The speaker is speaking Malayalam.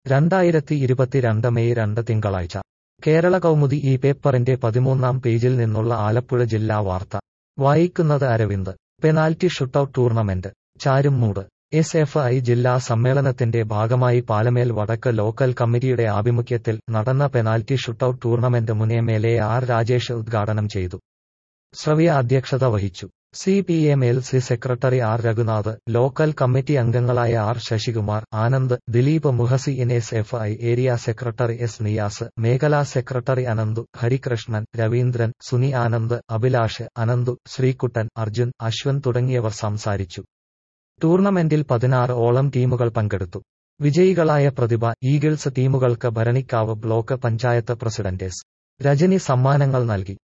2022 മെയ് 2 തിങ്കളാഴ്ച കേരള കൗമുദി ഈ പേപ്പറിന്റെ 13-ാം പേജിൽ നിന്നുള്ള ആലപ്പുഴ ജില്ലാ വാർത്ത വായിക്കുന്നത് Aravind. Penalty shootout tournament Charummood. SFI ജില്ലാ സമ്മേളനത്തിന്റെ ഭാഗമായി പാലമേൽ വടക്ക് ലോക്കൽ കമ്മിറ്റിയുടെ ആഭിമുഖ്യത്തിൽ നടന്ന പെനാൽറ്റി ഷൂട്ടൌട്ട് ടൂർണമെന്റ് മുൻ MLA ആർ രാജേഷ് ഉദ്ഘാടനം ചെയ്തു. ശ്രവ്യ അധ്യക്ഷത വഹിച്ചു. CPMLC secretary R Raghunath, local committee അംഗങ്ങളായ R Sasikumar, Anand, Dileep Muhasin, SFI area secretary S Niyas, മേഖലാ സെക്രട്ടറി അനന്തു, ഹരികൃഷ്ണൻ, രവീന്ദ്രൻ, സുനി ആനന്ദ്, അഭിലാഷ്, അനന്തു, ശ്രീകുട്ടൻ, അർജുൻ, അശ്വൻ തുടങ്ങിയവർ സംസാരിച്ചു. ടൂർണമെന്റിൽ 16 ടീമുകൾ പങ്കെടുത്തു. വിജയികളായ പ്രതിഭ, ഈഗിൾസ് ടീമുകൾക്ക് Bharanikkavu block panchayat president S. Rajani സമ്മാനങ്ങൾ നൽകി.